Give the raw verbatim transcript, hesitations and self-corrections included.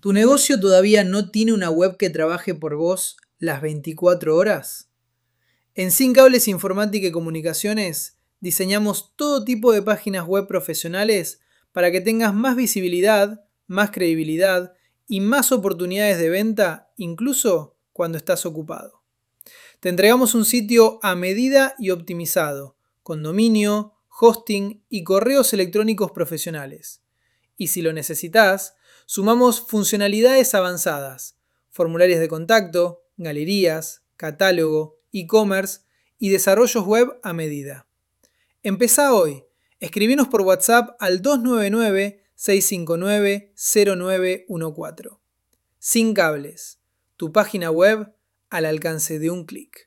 ¿Tu negocio todavía no tiene una web que trabaje por vos las veinticuatro horas? En Sin Cables Informática y Comunicaciones diseñamos todo tipo de páginas web profesionales para que tengas más visibilidad, más credibilidad y más oportunidades de venta, incluso cuando estás ocupado. Te entregamos un sitio a medida y optimizado, con dominio, hosting y correos electrónicos profesionales. Y si lo necesitas, sumamos funcionalidades avanzadas, formularios de contacto, galerías, catálogo, e-commerce y desarrollos web a medida. Empezá hoy. Escribinos por WhatsApp al dos nueve nueve, seis cinco nueve, cero nueve uno cuatro. Sin Cables, tu página web al alcance de un clic.